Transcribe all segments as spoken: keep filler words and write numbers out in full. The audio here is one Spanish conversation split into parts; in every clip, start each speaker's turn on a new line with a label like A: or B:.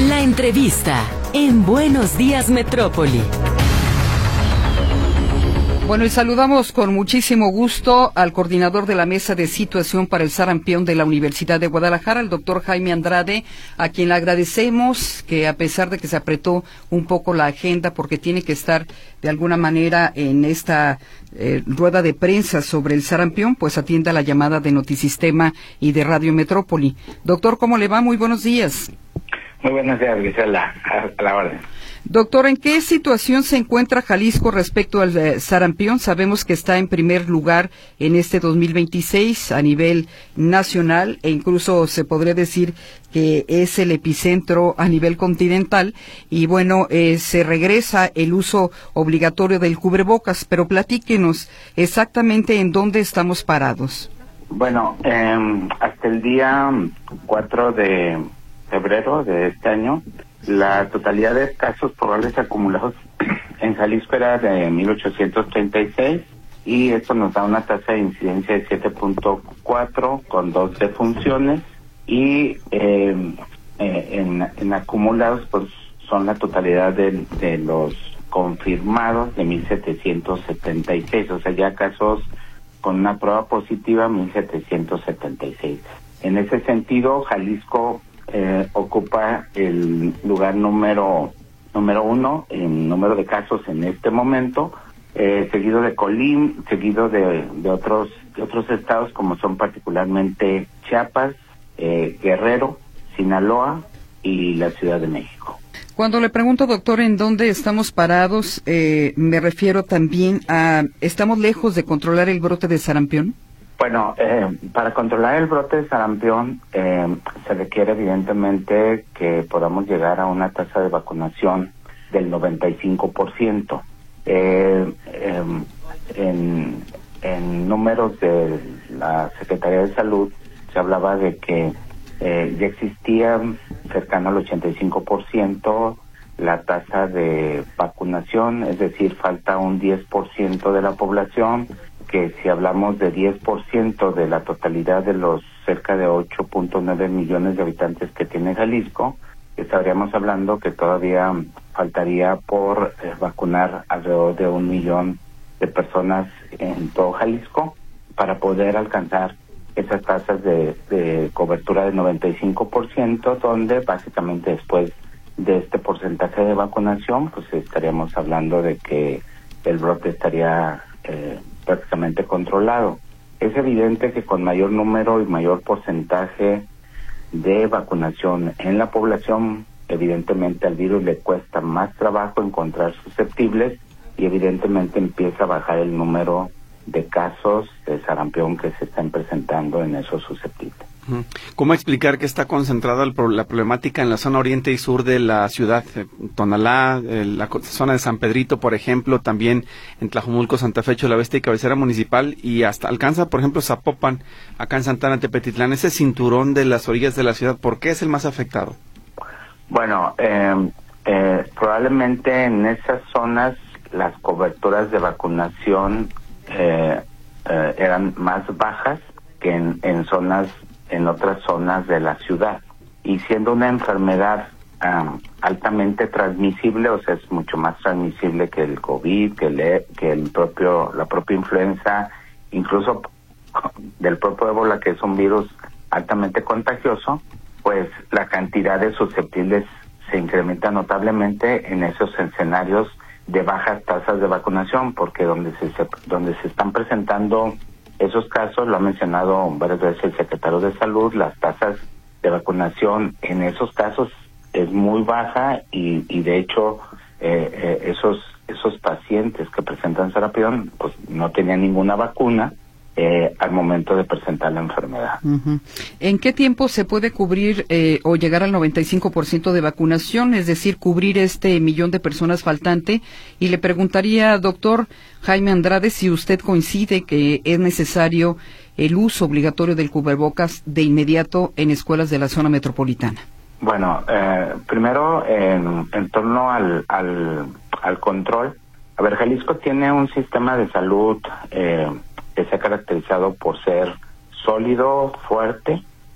A: La entrevista en Buenos Días Metrópoli.
B: Bueno, y saludamos con muchísimo gusto al coordinador de la Mesa de Situación para el Sarampión de la Universidad de Guadalajara, el doctor Jaime Andrade, a quien le agradecemos que, a pesar de que se apretó un poco la agenda porque tiene que estar de alguna manera en esta eh, rueda de prensa sobre el sarampión, pues atienda la llamada de Notisistema y de Radio Metrópoli. Doctor, ¿cómo le va? Muy buenos días.
C: Muy buenos días, Gisela, a la orden.
B: Doctor, ¿en qué situación se encuentra Jalisco respecto al eh, sarampión? Sabemos que está en primer lugar en este dos mil veintiséis a nivel nacional e incluso se podría decir que es el epicentro a nivel continental y bueno, eh, se regresa el uso obligatorio del cubrebocas, pero platíquenos exactamente en dónde estamos parados.
C: Bueno, eh, hasta el día cuatro de febrero de este año, la totalidad de casos probables acumulados en Jalisco era de mil ochocientos treinta y seis y esto nos da una tasa de incidencia de siete punto cuatro con dos defunciones y eh, eh, en, en acumulados pues son la totalidad de, de los confirmados de mil setecientos setenta y seis, o sea ya casos con una prueba positiva mil setecientos setenta y seis. En ese sentido, Jalisco Eh, ocupa el lugar número número uno en número de casos en este momento, eh, seguido de Colima, seguido de, de otros de otros estados como son particularmente Chiapas, eh, Guerrero, Sinaloa y la Ciudad de México.
B: Cuando le pregunto, doctor, en dónde estamos parados, eh, me refiero también a, ¿estamos lejos de controlar el brote de sarampión?
C: Bueno, eh, para controlar el brote de sarampión eh, se requiere evidentemente que podamos llegar a una tasa de vacunación del noventa y cinco por ciento. Eh, eh, en, en números de la Secretaría de Salud se hablaba de que eh, ya existía cercano al ochenta y cinco por ciento la tasa de vacunación, es decir, falta un diez por ciento de la población, que si hablamos de diez por ciento de la totalidad de los cerca de ocho punto nueve millones de habitantes que tiene Jalisco, estaríamos hablando que todavía faltaría por eh, vacunar alrededor de un millón de personas en todo Jalisco para poder alcanzar esas tasas de, de cobertura del noventa y cinco por ciento, donde básicamente después de este porcentaje de vacunación, pues estaríamos hablando de que el brote estaría eh, prácticamente controlado. Es evidente que con mayor número y mayor porcentaje de vacunación en la población, evidentemente al virus le cuesta más trabajo encontrar susceptibles y evidentemente empieza a bajar el número de casos de sarampión que se están presentando en esos susceptibles.
D: ¿Cómo explicar que está concentrada la problemática en la zona oriente y sur de la ciudad? Tonalá, la zona de San Pedrito, por ejemplo, también en Tlajumulco, Santa Fe, Cholaveste y cabecera municipal, y hasta alcanza, por ejemplo, Zapopan, acá en Santana, Tepetitlán, ese cinturón de las orillas de la ciudad. ¿Por qué es el más afectado?
C: Bueno, eh, eh, probablemente en esas zonas las coberturas de vacunación eh, eh, eran más bajas que en, en zonas en otras zonas de la ciudad, y siendo una enfermedad um, altamente transmisible, o sea, es mucho más transmisible que el COVID, que el, que el propio la propia influenza, incluso del propio ébola, que es un virus altamente contagioso, pues la cantidad de susceptibles se incrementa notablemente en esos escenarios de bajas tasas de vacunación, porque donde se, se donde se están presentando esos casos, lo ha mencionado varias veces el secretario de Salud, las tasas de vacunación en esos casos es muy baja y, y de hecho eh, eh, esos esos pacientes que presentan sarampión pues no tenían ninguna vacuna eh, al momento de presentar la enfermedad.
B: Uh-huh. ¿En qué tiempo se puede cubrir eh, o llegar al noventa y cinco por ciento de vacunación, es decir, cubrir este millón de personas faltante? Y le preguntaría, doctor Jaime Andrade, si usted coincide que es necesario el uso obligatorio del cubrebocas de inmediato en escuelas de la zona metropolitana.
C: Bueno, eh, primero en, en torno al, al, al control. A ver, Jalisco tiene un sistema de salud eh, que se ha caracterizado por ser sólido, fuerte,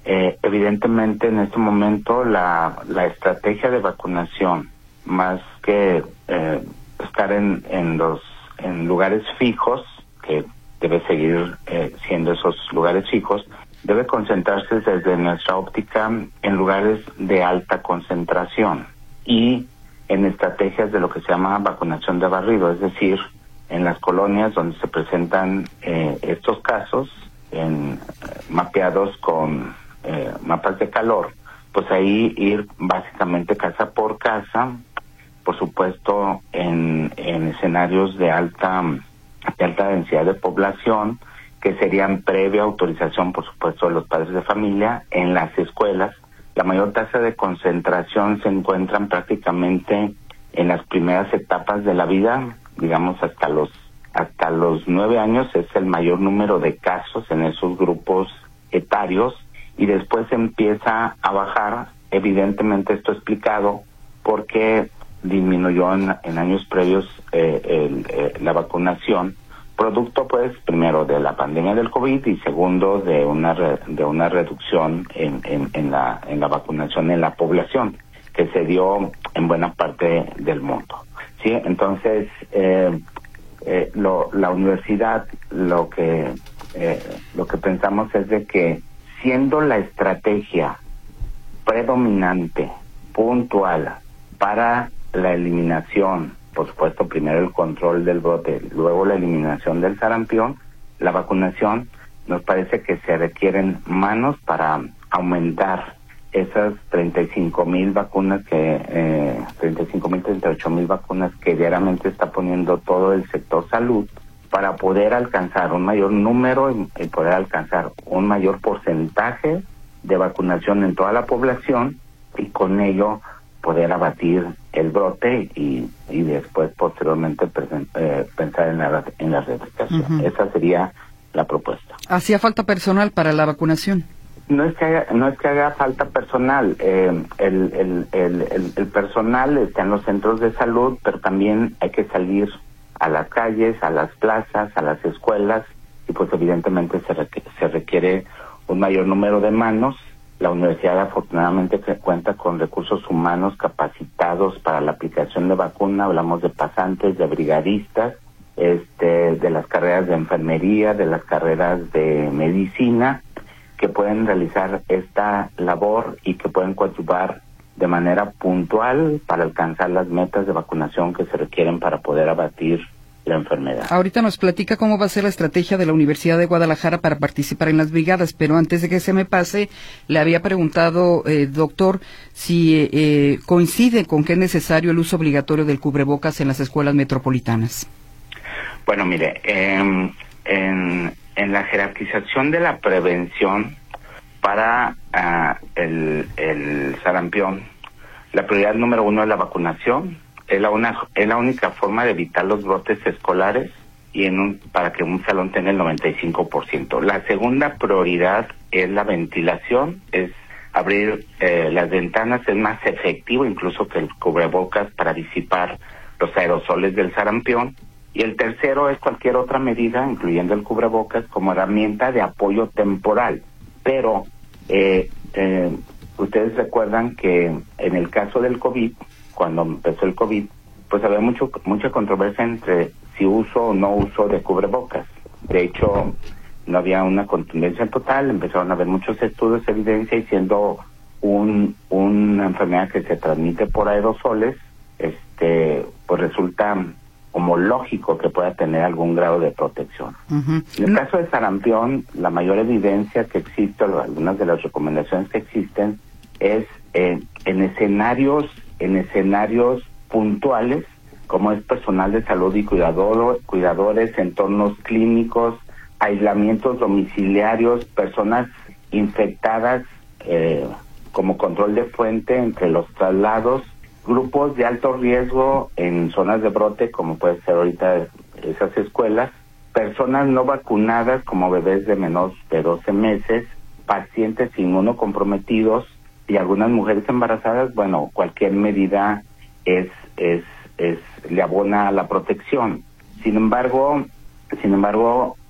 C: Eh, evidentemente en este momento la, la estrategia de vacunación, más que eh, estar en, en los en lugares fijos, que debe seguir eh, siendo esos lugares fijos, debe concentrarse desde nuestra óptica en lugares de alta concentración y en estrategias de lo que se llama vacunación de barrido, es decir, en las colonias donde se presentan eh, estos casos, en, eh, mapeados con eh, mapas de calor, pues ahí ir básicamente casa por casa, por supuesto en, en escenarios de alta, de alta densidad de población, que serían previa autorización, por supuesto, de los padres de familia. En las escuelas, la mayor tasa de concentración se encuentran prácticamente en las primeras etapas de la vida, digamos hasta los hasta los nueve años es el mayor número de casos en esos grupos etarios, y después empieza a bajar. Evidentemente esto explicado porque disminuyó en, en años previos eh, el, eh, la vacunación, producto pues primero de la pandemia del COVID y segundo de una re, de una reducción en, en, en la en la vacunación en la población que se dio en buena parte del mundo. Sí, entonces eh, eh, lo, la universidad lo que eh, lo que pensamos es de que siendo la estrategia predominante, puntual para la eliminación, por supuesto, primero el control del brote, luego la eliminación del sarampión, la vacunación, nos parece que se requieren manos para aumentar esas treinta y cinco mil vacunas que, eh, treinta y cinco mil, treinta y ocho mil vacunas que diariamente está poniendo todo el sector salud, para poder alcanzar un mayor número y, y poder alcanzar un mayor porcentaje de vacunación en toda la población y con ello poder abatir el brote y, y después posteriormente presen, eh, pensar en la, en la replicación. Uh-huh. Esa sería la propuesta.
B: ¿Hacía falta personal para la vacunación?
C: No es que haga, no es que haga falta personal. Eh, el, el, el, el, el personal está en los centros de salud, pero también hay que salir a las calles, a las plazas, a las escuelas, y pues evidentemente se requiere, se requiere un mayor número de manos. La universidad afortunadamente cuenta con recursos humanos capacitados para la aplicación de vacuna. Hablamos de pasantes, de brigadistas, este, de las carreras de enfermería, de las carreras de medicina, que pueden realizar esta labor y que pueden coadyuvar de manera puntual para alcanzar las metas de vacunación que se requieren para poder abatir la enfermedad.
B: Ahorita nos platica cómo va a ser la estrategia de la Universidad de Guadalajara para participar en las brigadas, pero antes de que se me pase, le había preguntado, eh, doctor, si eh, coincide con que es necesario el uso obligatorio del cubrebocas en las escuelas metropolitanas.
C: Bueno, mire, eh, en, en la jerarquización de la prevención para uh, el, el sarampión, la prioridad número uno es la vacunación. Es la, una, es la única forma de evitar los brotes escolares y en un, para que un salón tenga el noventa y cinco por ciento. La segunda prioridad es la ventilación, es abrir eh, las ventanas, es más efectivo incluso que el cubrebocas para disipar los aerosoles del sarampión. Y el tercero es cualquier otra medida, incluyendo el cubrebocas, como herramienta de apoyo temporal. Pero eh, eh, ustedes recuerdan que en el caso del COVID, cuando empezó el COVID, pues había mucho mucha controversia entre si uso o no uso de cubrebocas. De hecho, no había una contundencia total, empezaron a haber muchos estudios, evidencia, y siendo un, una enfermedad que se transmite por aerosoles, este, pues resulta como lógico que pueda tener algún grado de protección. Uh-huh. En el no. caso de sarampión, la mayor evidencia que existe, o algunas de las recomendaciones que existen, es eh, en escenarios en escenarios puntuales, como es personal de salud y cuidador, cuidadores, entornos clínicos, aislamientos domiciliarios, personas infectadas eh, como control de fuente entre los traslados, grupos de alto riesgo en zonas de brote, como puede ser ahorita esas escuelas, personas no vacunadas como bebés de menos de doce meses, pacientes inmunocomprometidos, y algunas mujeres embarazadas. Bueno, cualquier medida es es es le abona a la protección. Sin embargo, sin embargo,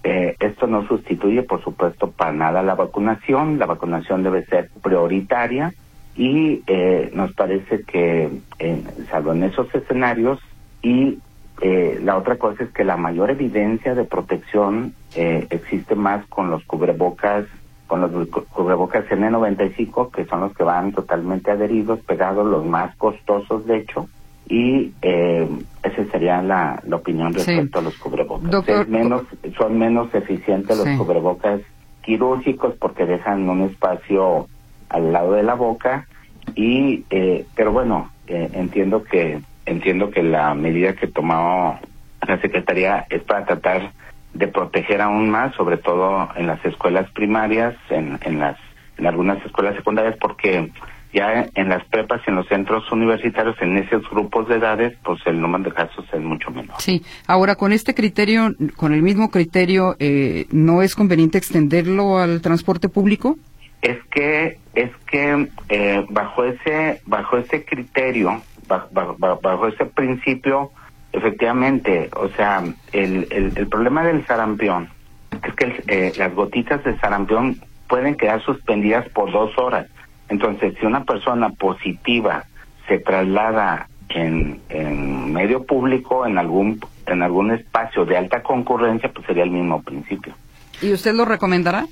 C: Eh, esto no sustituye, por supuesto, para nada la vacunación. La vacunación debe ser prioritaria y eh, nos parece que, eh, salvo en esos escenarios, y eh, la otra cosa es que la mayor evidencia de protección eh, existe más con los cubrebocas, con los cubrebocas N noventa y cinco, que son los que van totalmente adheridos, pegados, los más costosos, de hecho. Y eh, esa sería la, la opinión respecto sí. a los cubrebocas. Doctor, es menos, son menos eficientes los sí. cubrebocas quirúrgicos porque dejan un espacio al lado de la boca y eh, pero bueno eh, entiendo que entiendo que la medida que tomó la Secretaría es para tratar de proteger aún más, sobre todo en las escuelas primarias, en, en las en algunas escuelas secundarias, porque ya en las prepas y en los centros universitarios, en esos grupos de edades, pues el número de casos es mucho menor.
B: Sí, ahora con este criterio, con el mismo criterio, eh, ¿no es conveniente extenderlo al transporte público?
C: Es que, es que eh, bajo ese, bajo ese criterio, bajo, bajo, bajo ese principio, efectivamente, o sea, el, el, el problema del sarampión es que el, eh, las gotitas de sarampión pueden quedar suspendidas por dos horas. Entonces, si una persona positiva se traslada en, en medio público, en algún en algún espacio de alta concurrencia, pues sería el mismo principio.
B: ¿Y usted lo recomendará?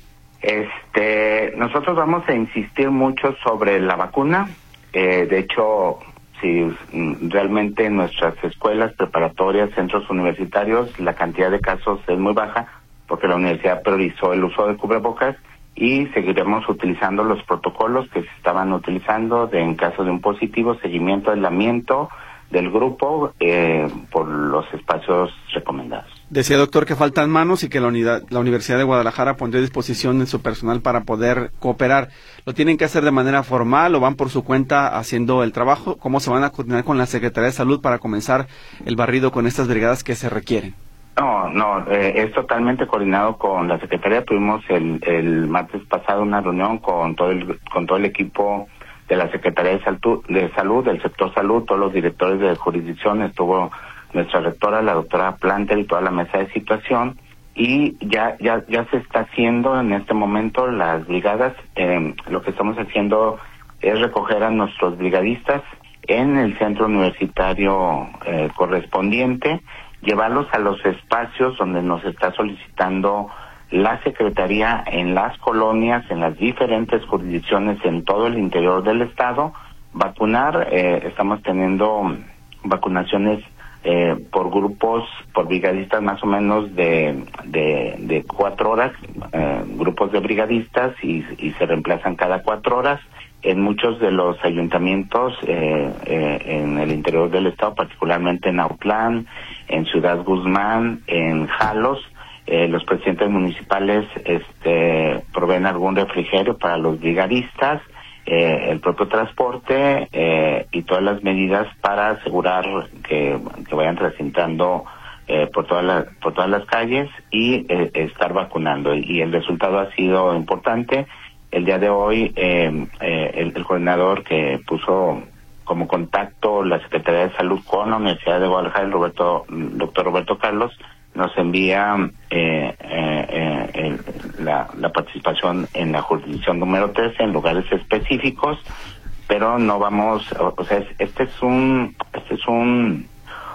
C: Este, nosotros vamos a insistir mucho sobre la vacuna. Eh, de hecho, si realmente en nuestras escuelas preparatorias, centros universitarios, la cantidad de casos es muy baja, porque la universidad priorizó el uso de cubrebocas, y seguiremos utilizando los protocolos que se estaban utilizando de, en caso de un positivo, seguimiento, aislamiento del grupo eh, por los espacios recomendados.
D: Decía, doctor, que faltan manos y que la unidad, la Universidad de Guadalajara pondrá a disposición de su personal para poder cooperar. ¿Lo tienen que hacer de manera formal o van por su cuenta haciendo el trabajo? ¿Cómo se van a coordinar con la Secretaría de Salud para comenzar el barrido con estas brigadas que se requieren?
C: No, no, eh, es totalmente coordinado con la Secretaría. Tuvimos el, el martes pasado una reunión con todo el con todo el equipo de la Secretaría de Salud, de Salud, del sector salud, todos los directores de jurisdicción, estuvo nuestra rectora, la doctora Planter, y toda la mesa de situación, y ya ya ya se está haciendo en este momento las brigadas. Eh, lo que estamos haciendo es recoger a nuestros brigadistas en el centro universitario eh, correspondiente, llevarlos a los espacios donde nos está solicitando la Secretaría, en las colonias, en las diferentes jurisdicciones en todo el interior del estado, vacunar. Eh, estamos teniendo vacunaciones eh, por grupos, por brigadistas más o menos de de, de cuatro horas, eh, grupos de brigadistas, y, y se reemplazan cada cuatro horas. En muchos de los ayuntamientos eh, eh, en el interior del estado, particularmente en Autlán, en Ciudad Guzmán, en Jalos, eh, los presidentes municipales este, proveen algún refrigerio para los brigadistas, eh, el propio transporte eh, y todas las medidas para asegurar que, que vayan transitando eh, por todas las por todas las calles y eh, estar vacunando. Y el resultado ha sido importante. El día de hoy, eh, eh, el, el coordinador que puso como contacto la Secretaría de Salud con la Universidad de Guadalajara, el Roberto, doctor Roberto Carlos, nos envía eh, eh, eh, la, la participación en la jurisdicción número trece en lugares específicos, pero no vamos, o, o sea, este es un, este es un,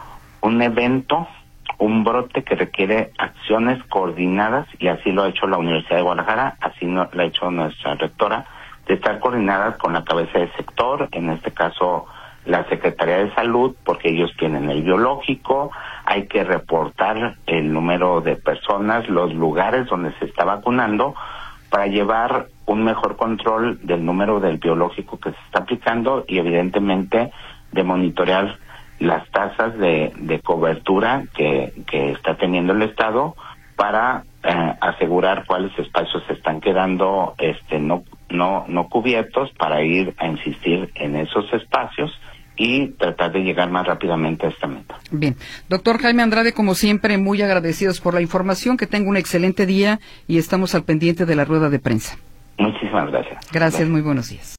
C: un evento, un brote que requiere acciones coordinadas, y así lo ha hecho la Universidad de Guadalajara, así no, lo ha hecho nuestra rectora, de estar coordinadas con la cabeza de sector, en este caso la Secretaría de Salud, porque ellos tienen el biológico, hay que reportar el número de personas, los lugares donde se está vacunando, para llevar un mejor control del número del biológico que se está aplicando y evidentemente de monitorear las tasas de, de cobertura que, que está teniendo el Estado para eh, asegurar cuáles espacios se están quedando este no no no cubiertos, para ir a insistir en esos espacios y tratar de llegar más rápidamente a esta meta.
B: Bien. Doctor Jaime Andrade, como siempre, muy agradecidos por la información, que tenga un excelente día y estamos al pendiente de la rueda de prensa.
C: Muchísimas gracias.
B: Gracias, gracias. Muy buenos días.